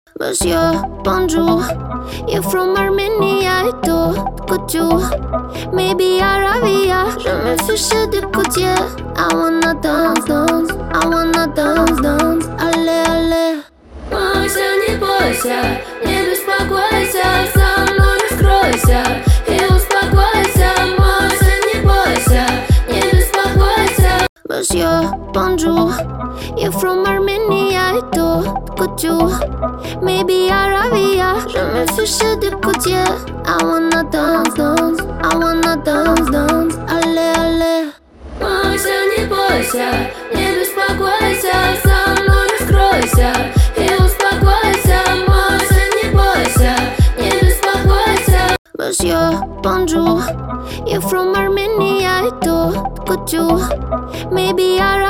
Monsieur, bonjour. You're from Armenia et tout, couture. Maybe Arabia. Je me fiche du côtier. I wanna dance, dance. I wanna dance, dance. Allez, allez. Бойся, не бойся, не беспокойся, со мной раскройся и успокойся. Бойся, не бойся, не беспокойся. Monsieur, bonjour. You're from Armenia et tout, couture. Maybe Arabia. Je me fiche du côtier. I wanna dance, dance. I wanna dance, dance. Allez, allez. Бойся, не бойся, не беспокойся, со мной раскройся и успокойся. Бойся, не бойся, не беспокойся. Monsieur, bonjour. You're from Armenia et tout, couture. Maybe Arabia.